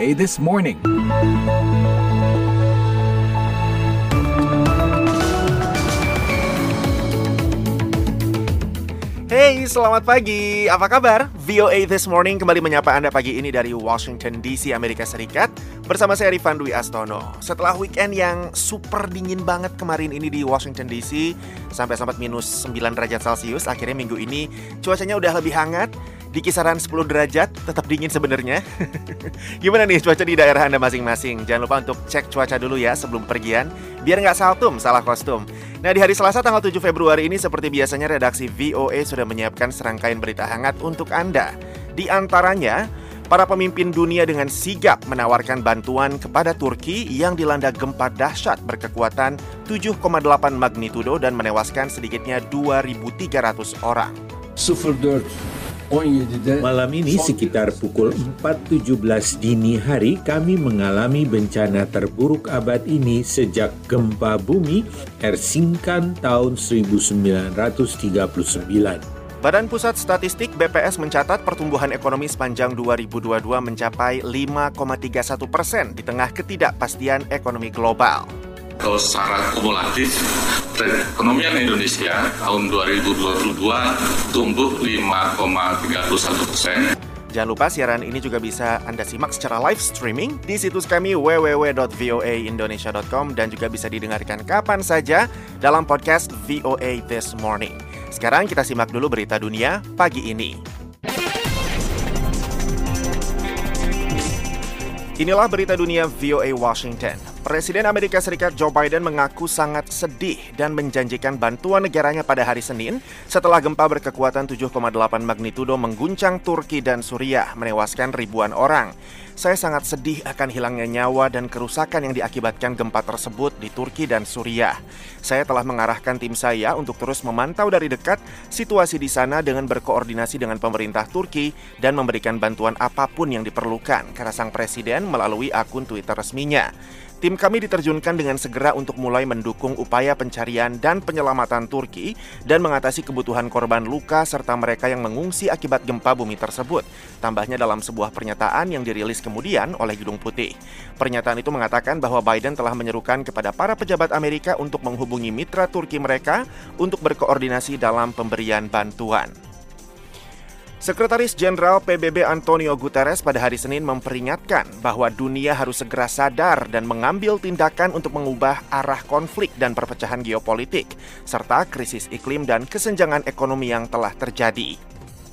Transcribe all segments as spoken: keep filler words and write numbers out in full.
A This Morning. Hey, selamat pagi. Apa kabar? V O A This Morning kembali menyapa Anda pagi ini dari Washington D C, Amerika Serikat. Bersama saya Rifan Dwi Astono. Setelah weekend yang super dingin banget kemarin ini di Washington D C, sampai sempat minus sembilan derajat Celcius, akhirnya minggu ini cuacanya udah lebih hangat. Di kisaran sepuluh derajat, tetap dingin sebenarnya. Gimana nih cuaca di daerah Anda masing-masing? Jangan lupa untuk cek cuaca dulu ya sebelum pergian, biar nggak saltum, salah kostum. Nah, di hari Selasa tanggal tujuh Februari ini seperti biasanya redaksi V O A sudah menyiapkan serangkaian berita hangat untuk Anda. Di antaranya, para pemimpin dunia dengan sigap menawarkan bantuan kepada Turki yang dilanda gempa dahsyat berkekuatan tujuh koma delapan magnitudo dan menewaskan sedikitnya dua ribu tiga ratus orang. Malam ini sekitar pukul empat tujuh belas dini hari kami mengalami bencana terburuk abad ini sejak gempa bumi Erzincan tahun seribu sembilan ratus tiga puluh sembilan. Badan Pusat Statistik B P S mencatat pertumbuhan ekonomi sepanjang dua ribu dua puluh dua mencapai lima koma tiga satu persen di tengah ketidakpastian ekonomi global. Kalau secara kumulatif, perekonomian Indonesia tahun dua ribu dua puluh dua tumbuh lima koma tiga satu persen. Jangan lupa siaran ini juga bisa Anda simak secara live streaming di situs kami w w w dot v o a indonesia dot com dan juga bisa didengarkan kapan saja dalam podcast V O A This Morning. Sekarang kita simak dulu berita dunia pagi ini. Inilah berita dunia V O A Washington. Presiden Amerika Serikat Joe Biden mengaku sangat sedih dan menjanjikan bantuan negaranya pada hari Senin setelah gempa berkekuatan tujuh koma delapan magnitudo mengguncang Turki dan Suriah, menewaskan ribuan orang. Saya sangat sedih akan hilangnya nyawa dan kerusakan yang diakibatkan gempa tersebut di Turki dan Suriah. Saya telah mengarahkan tim saya untuk terus memantau dari dekat situasi di sana dengan berkoordinasi dengan pemerintah Turki dan memberikan bantuan apapun yang diperlukan, kata sang presiden melalui akun Twitter resminya. Tim kami diterjunkan dengan segera untuk mulai mendukung upaya pencarian dan penyelamatan Turki dan mengatasi kebutuhan korban luka serta mereka yang mengungsi akibat gempa bumi tersebut. Tambahnya dalam sebuah pernyataan yang dirilis kemudian oleh Gedung Putih. Pernyataan itu mengatakan bahwa Biden telah menyerukan kepada para pejabat Amerika untuk menghubungi mitra Turki mereka untuk berkoordinasi dalam pemberian bantuan. Sekretaris Jenderal P B B Antonio Guterres pada hari Senin memperingatkan bahwa dunia harus segera sadar dan mengambil tindakan untuk mengubah arah konflik dan perpecahan geopolitik, serta krisis iklim dan kesenjangan ekonomi yang telah terjadi.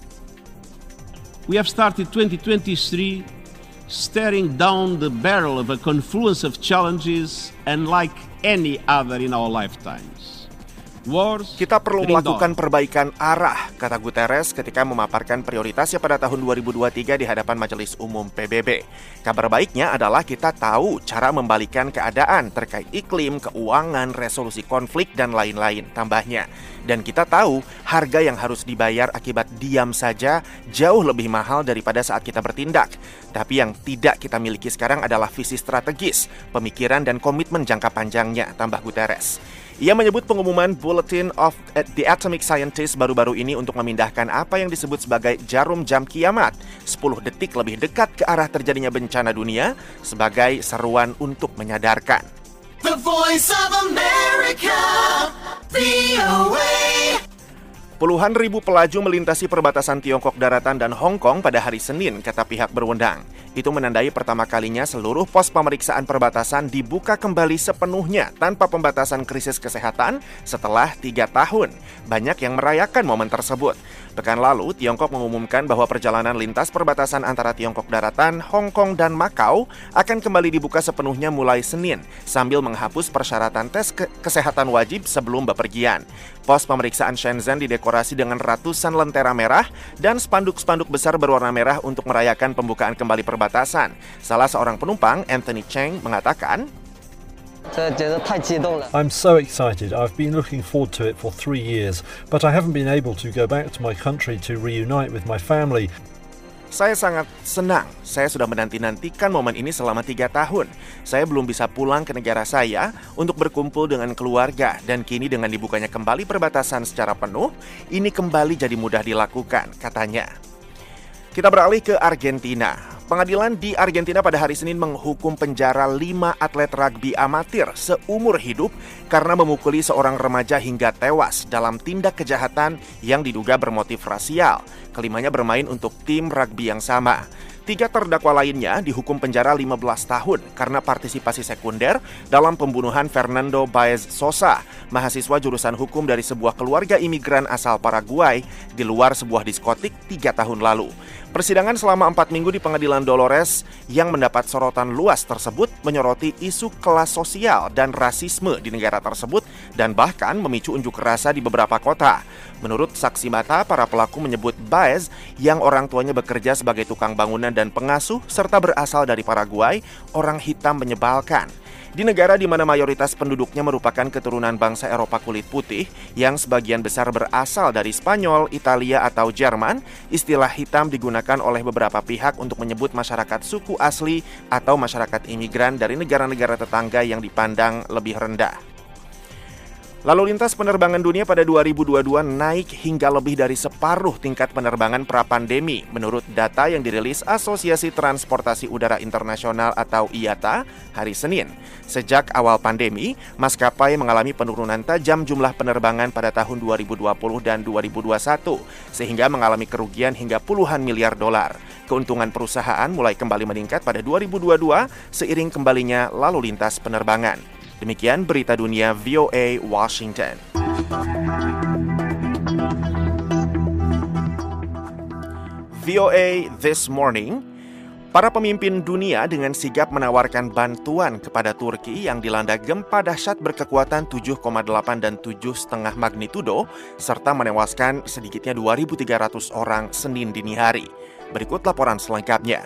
We have started twenty twenty-three staring down the barrel of a confluence of challenges unlike any other in our lifetimes. Kita perlu melakukan perbaikan arah, kata Guterres ketika memaparkan prioritasnya pada tahun dua ribu dua puluh tiga di hadapan Majelis Umum P B B. Kabar baiknya adalah kita tahu cara membalikan keadaan terkait iklim, keuangan, resolusi konflik, dan lain-lain, tambahnya. Dan kita tahu harga yang harus dibayar akibat diam saja jauh lebih mahal daripada saat kita bertindak. Tapi yang tidak kita miliki sekarang adalah visi strategis, pemikiran, dan komitmen jangka panjangnya, tambah Guterres. Ia menyebut pengumuman Bulletin of the Atomic Scientist baru-baru ini untuk memindahkan apa yang disebut sebagai jarum jam kiamat sepuluh detik lebih dekat ke arah terjadinya bencana dunia sebagai seruan untuk menyadarkan. The Voice of America, V O A. Puluhan ribu pelaju melintasi perbatasan Tiongkok Daratan dan Hong Kong pada hari Senin, kata pihak berwenang. Itu menandai pertama kalinya seluruh pos pemeriksaan perbatasan dibuka kembali sepenuhnya tanpa pembatasan krisis kesehatan setelah tiga tahun. Banyak yang merayakan momen tersebut. Pekan lalu, Tiongkok mengumumkan bahwa perjalanan lintas perbatasan antara Tiongkok Daratan, Hong Kong, dan Macau akan kembali dibuka sepenuhnya mulai Senin, sambil menghapus persyaratan tes ke- kesehatan wajib sebelum bepergian. Pos pemeriksaan Shenzhen didekorasi dengan ratusan lentera merah dan spanduk-spanduk besar berwarna merah untuk merayakan pembukaan kembali perbatasan. Salah seorang penumpang, Anthony Cheng, mengatakan, I'm so excited. I've been looking forward to it for three years, but I haven't been able to go back to my country to reunite with my family. Saya sangat senang. Saya sudah menanti-nantikan momen ini selama tiga tahun. Saya belum bisa pulang ke negara saya untuk berkumpul dengan keluarga. Dan kini dengan dibukanya kembali perbatasan secara penuh, ini kembali jadi mudah dilakukan, katanya. Kita beralih ke Argentina. Pengadilan di Argentina pada hari Senin menghukum penjara lima atlet rugby amatir seumur hidup karena memukuli seorang remaja hingga tewas dalam tindak kejahatan yang diduga bermotif rasial. Kelimanya bermain untuk tim rugby yang sama. Tiga terdakwa lainnya dihukum penjara lima belas tahun karena partisipasi sekunder dalam pembunuhan Fernando Baez Sosa, mahasiswa jurusan hukum dari sebuah keluarga imigran asal Paraguay di luar sebuah diskotik tiga tahun lalu. Persidangan selama empat minggu di Pengadilan Dolores yang mendapat sorotan luas tersebut menyoroti isu kelas sosial dan rasisme di negara tersebut dan bahkan memicu unjuk rasa di beberapa kota. Menurut saksi mata, para pelaku menyebut Baez yang orang tuanya bekerja sebagai tukang bangunan dan pengasuh serta berasal dari Paraguay, orang hitam menyebalkan. Di negara di mana mayoritas penduduknya merupakan keturunan bangsa Eropa kulit putih yang sebagian besar berasal dari Spanyol, Italia, atau Jerman, istilah hitam digunakan oleh beberapa pihak untuk menyebut masyarakat suku asli atau masyarakat imigran dari negara-negara tetangga yang dipandang lebih rendah. Lalu lintas penerbangan dunia pada dua ribu dua puluh dua naik hingga lebih dari separuh tingkat penerbangan pra-pandemi menurut data yang dirilis Asosiasi Transportasi Udara Internasional atau I A T A hari Senin. Sejak awal pandemi, maskapai mengalami penurunan tajam jumlah penerbangan pada tahun dua ribu dua puluh dan dua ribu dua puluh satu sehingga mengalami kerugian hingga puluhan miliar dolar. Keuntungan perusahaan mulai kembali meningkat pada dua ribu dua puluh dua seiring kembalinya lalu lintas penerbangan. Demikian berita dunia V O A Washington. V O A This Morning, para pemimpin dunia dengan sigap menawarkan bantuan kepada Turki yang dilanda gempa dahsyat berkekuatan tujuh koma delapan dan tujuh koma lima magnitudo serta menewaskan sedikitnya dua ribu tiga ratus orang Senin dini hari. Berikut laporan selengkapnya.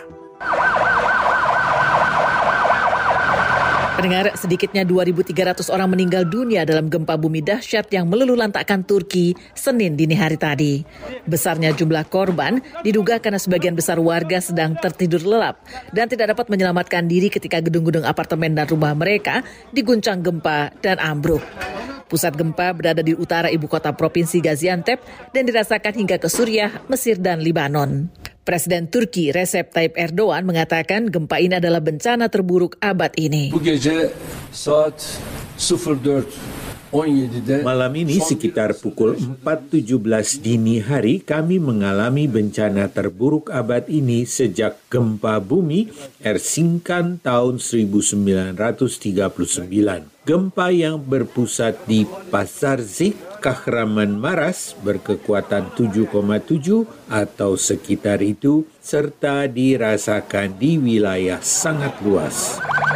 Pendengar, sedikitnya dua ribu tiga ratus orang meninggal dunia dalam gempa bumi dahsyat yang meluluhlantakkan Turki Senin dini hari tadi. Besarnya jumlah korban diduga karena sebagian besar warga sedang tertidur lelap dan tidak dapat menyelamatkan diri ketika gedung-gedung apartemen dan rumah mereka diguncang gempa dan ambruk. Pusat gempa berada di utara ibu kota provinsi Gaziantep dan dirasakan hingga ke Suriah, Mesir, dan Libanon. Presiden Turki Recep Tayyip Erdogan mengatakan gempa ini adalah bencana terburuk abad ini. Bu gece saat dua puluh empat Malam ini sekitar pukul empat tujuh belas dini hari kami mengalami bencana terburuk abad ini sejak gempa bumi Erzincan tahun seribu sembilan ratus tiga puluh sembilan. Gempa yang berpusat di Pazarcik, Kahramanmaras berkekuatan tujuh koma tujuh atau sekitar itu serta dirasakan di wilayah sangat luas.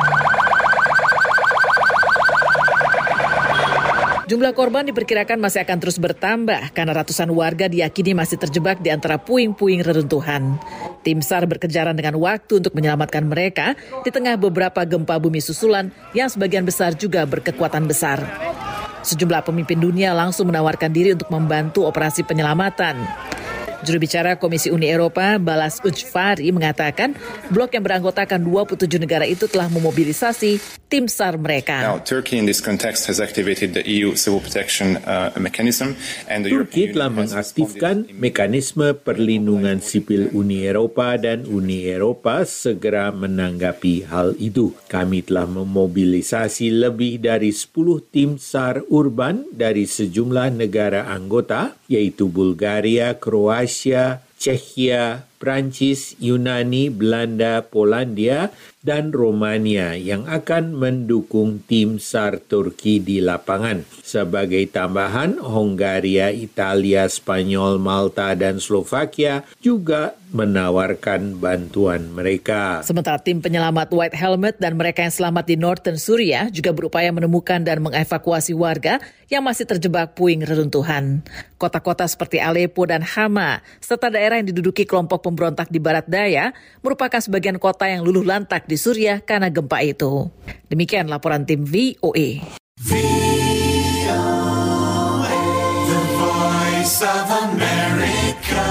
Jumlah korban diperkirakan masih akan terus bertambah karena ratusan warga diyakini masih terjebak di antara puing-puing reruntuhan. Tim SAR berkejaran dengan waktu untuk menyelamatkan mereka di tengah beberapa gempa bumi susulan yang sebagian besar juga berkekuatan besar. Sejumlah pemimpin dunia langsung menawarkan diri untuk membantu operasi penyelamatan. Juru bicara Komisi Uni Eropa, Balas Ujfari, mengatakan blok yang beranggotakan dua puluh tujuh negara itu telah memobilisasi tim SAR mereka. Now, Turkey in this context has activated the E U Civil Protection uh, Mechanism and the Turki telah mengaktifkan mekanisme perlindungan sipil Uni Eropa dan Uni Eropa segera menanggapi hal itu. Kami telah memobilisasi lebih dari sepuluh tim SAR urban dari sejumlah negara anggota, yaitu Bulgaria, Kroasia, Czechia, Prancis, Yunani, Belanda, Polandia, dan Romania yang akan mendukung tim SAR Turki di lapangan. Sebagai tambahan, Hongaria, Italia, Spanyol, Malta, dan Slovakia juga menawarkan bantuan mereka. Sementara tim penyelamat White Helmet dan mereka yang selamat di Northern Suriah juga berupaya menemukan dan mengevakuasi warga yang masih terjebak puing reruntuhan. Kota-kota seperti Aleppo dan Hama, serta daerah yang diduduki kelompok pemberontak di barat daya, merupakan sebagian kota yang luluh lantak di Suriah karena gempa itu. Demikian laporan tim V O A. V O A, The Voice of America.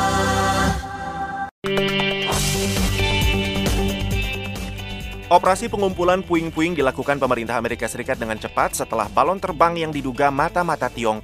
Operasi pengumpulan puing-puing dilakukan pemerintah Amerika Serikat dengan cepat setelah balon terbang yang diduga mata-mata Tiongkok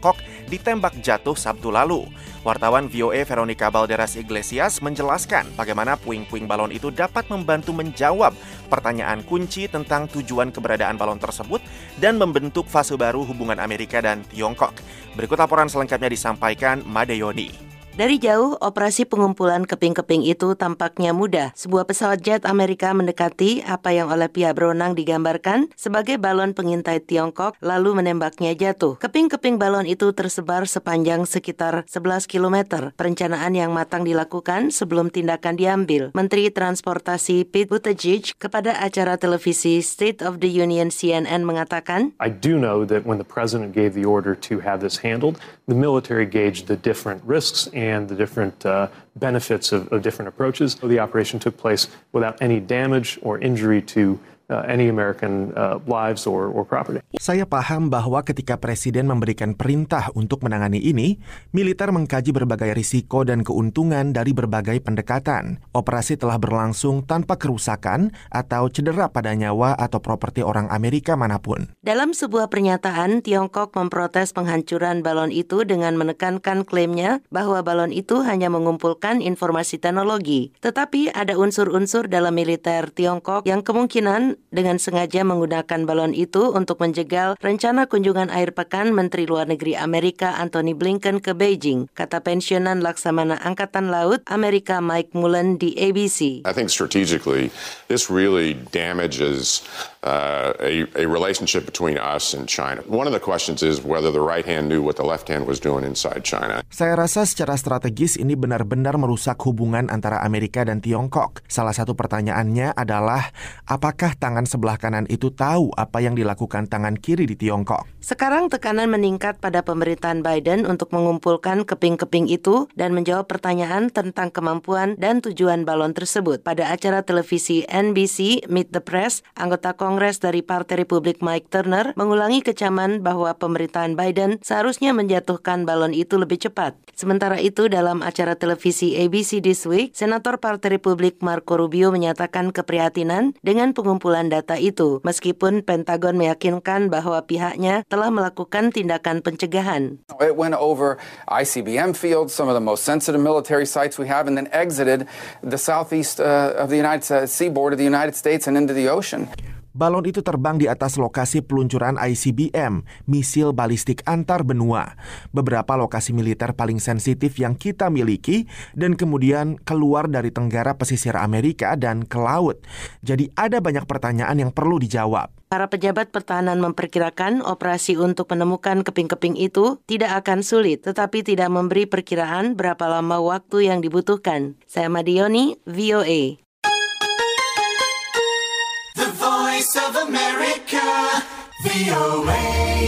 ditembak jatuh Sabtu lalu. Wartawan V O A Veronica Balderas Iglesias menjelaskan bagaimana puing-puing balon itu dapat membantu menjawab pertanyaan kunci tentang tujuan keberadaan balon tersebut dan membentuk fase baru hubungan Amerika dan Tiongkok. Berikut laporan selengkapnya disampaikan Madeyoni. Dari jauh, operasi pengumpulan keping-keping itu tampaknya mudah. Sebuah pesawat jet Amerika mendekati apa yang oleh pihak berwenang digambarkan sebagai balon pengintai Tiongkok, lalu menembaknya jatuh. Keping-keping balon itu tersebar sepanjang sekitar sebelas kilometer. Perencanaan yang matang dilakukan sebelum tindakan diambil. Menteri Transportasi Pete Buttigieg kepada acara televisi State of the Union C N N mengatakan, I do know that when the president gave the order to have this handled, the military gauged the different risks and and the different uh, benefits of, of different approaches. So the operation took place without any damage or injury to Uh, any American uh, lives or, or property. Saya paham bahwa ketika Presiden memberikan perintah untuk menangani ini, militer mengkaji berbagai risiko dan keuntungan dari berbagai pendekatan. Operasi telah berlangsung tanpa kerusakan atau cedera pada nyawa atau properti orang Amerika manapun. Dalam sebuah pernyataan, Tiongkok memprotes penghancuran balon itu dengan menekankan klaimnya bahwa balon itu hanya mengumpulkan informasi teknologi. Tetapi ada unsur-unsur dalam militer Tiongkok yang kemungkinan dengan sengaja menggunakan balon itu untuk menjegal rencana kunjungan akhir pekan Menteri Luar Negeri Amerika Antony Blinken ke Beijing, kata pensiunan Laksamana Angkatan Laut Amerika Mike Mullen di A B C. I think strategically this really damages uh, a, a relationship between us and China. One of the questions is whether the right hand knew what the left hand was doing inside China. Saya rasa secara strategis ini benar-benar merusak hubungan antara Amerika dan Tiongkok. Salah satu pertanyaannya adalah apakah tangan sebelah kanan itu tahu apa yang dilakukan tangan kiri di Tiongkok. Sekarang tekanan meningkat pada pemerintahan Biden untuk mengumpulkan keping-keping itu dan menjawab pertanyaan tentang kemampuan dan tujuan balon tersebut. Pada acara televisi N B C Meet the Press, anggota Kongres dari Partai Republik Mike Turner mengulangi kecaman bahwa pemerintahan Biden seharusnya menjatuhkan balon itu lebih cepat. Sementara itu, dalam acara televisi A B C This Week, Senator Partai Republik Marco Rubio menyatakan keprihatinan dengan pengumpulan data itu, meskipun Pentagon meyakinkan bahwa pihaknya telah melakukan tindakan pencegahan. It went over I C B M fields, some of the most sensitive military sites we have, and then exited the southeast uh, of the United uh, seaboard of the United States and into the ocean. Balon itu terbang di atas lokasi peluncuran I C B M, misil balistik antar benua, beberapa lokasi militer paling sensitif yang kita miliki, dan kemudian keluar dari tenggara pesisir Amerika dan ke laut. Jadi ada banyak pertanyaan yang perlu dijawab. Para pejabat pertahanan memperkirakan operasi untuk menemukan keping-keping itu tidak akan sulit, tetapi tidak memberi perkiraan berapa lama waktu yang dibutuhkan. Saya Madioni, V O A. Voice of America, V O A.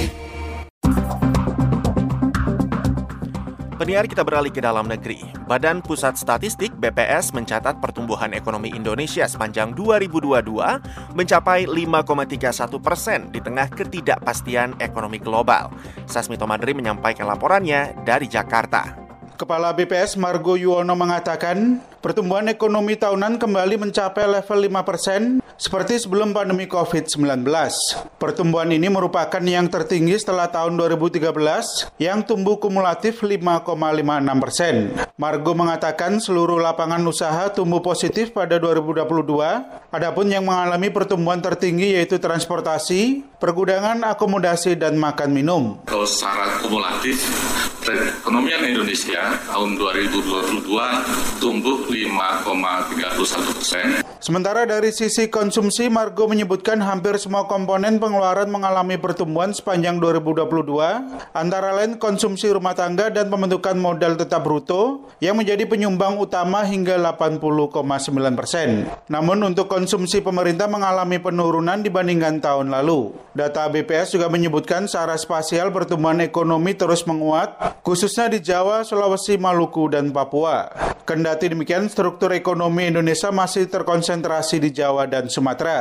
Penyiar, kita beralih ke dalam negeri. Badan Pusat Statistik B P S mencatat pertumbuhan ekonomi Indonesia sepanjang dua ribu dua puluh dua mencapai lima koma tiga satu persen di tengah ketidakpastian ekonomi global. Sasmito Madri menyampaikan laporannya dari Jakarta. Kepala B P S Margo Yuwono mengatakan pertumbuhan ekonomi tahunan kembali mencapai level lima persen seperti sebelum pandemi covid sembilan belas. Pertumbuhan ini merupakan yang tertinggi setelah tahun dua ribu tiga belas yang tumbuh kumulatif lima koma lima enam persen. Margo mengatakan seluruh lapangan usaha tumbuh positif pada dua ribu dua puluh dua, adapun yang mengalami pertumbuhan tertinggi yaitu transportasi, pergudangan, akomodasi, dan makan minum. Kalau secara kumulatif, perekonomian Indonesia tahun dua ribu dua puluh dua tumbuh lima koma tiga satu persen. Sementara dari sisi konsumsi, Margo menyebutkan hampir semua komponen pengeluaran mengalami pertumbuhan sepanjang dua ribu dua puluh dua, antara lain konsumsi rumah tangga dan pembentukan modal tetap bruto yang menjadi penyumbang utama hingga delapan puluh koma sembilan persen. Namun untuk konsumsi pemerintah mengalami penurunan dibandingkan tahun lalu. Data B P S juga menyebutkan secara spasial pertumbuhan ekonomi terus menguat, khususnya di Jawa, Sulawesi, Maluku, dan Papua. Kendati demikian, struktur ekonomi Indonesia masih terkonsentrasi di Jawa dan Sumatera.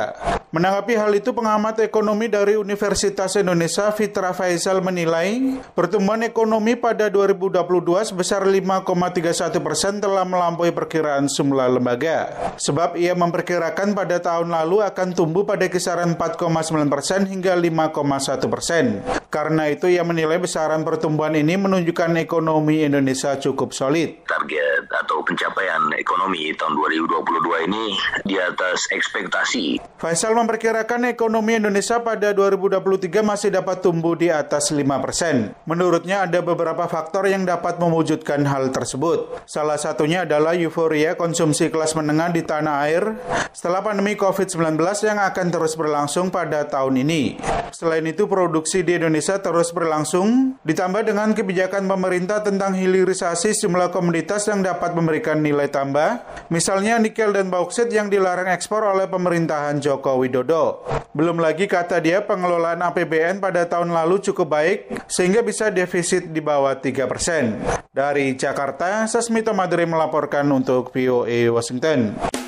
Menanggapi hal itu, pengamat ekonomi dari Universitas Indonesia Fitra Faisal menilai pertumbuhan ekonomi pada dua ribu dua puluh dua sebesar lima koma tiga satu persen telah melampaui perkiraan sejumlah lembaga. Sebab ia memperkirakan pada tahun lalu akan tumbuh pada kisaran empat koma sembilan persen hingga lima koma satu persen. Karena itu ia menilai besaran pertumbuhan ini menunjukkan ekonomi Indonesia cukup solid. Target atau pencapaian ekonomi tahun dua ribu dua puluh dua ini di atas ekspektasi. Faisal memperkirakan ekonomi Indonesia pada dua ribu dua puluh tiga masih dapat tumbuh di atas lima persen. Menurutnya ada beberapa faktor yang dapat mewujudkan hal tersebut. Salah satunya adalah euforia konsumsi kelas menengah di tanah air setelah pandemi covid sembilan belas yang akan terus berlangsung pada tahun ini. Selain itu, produksi di Indonesia terus berlangsung, ditambah dengan kebijakan pemerintah tentang hilirisasi sejumlah komoditas yang dapat memberikan nilai tambah, misalnya nikel dan bauksit yang dilarang ekspor oleh pemerintahan Joko Widodo. Belum lagi, kata dia, pengelolaan A P B N pada tahun lalu cukup baik, sehingga bisa defisit di bawah tiga persen. Dari Jakarta, Sasmito Madri melaporkan untuk V O A Washington.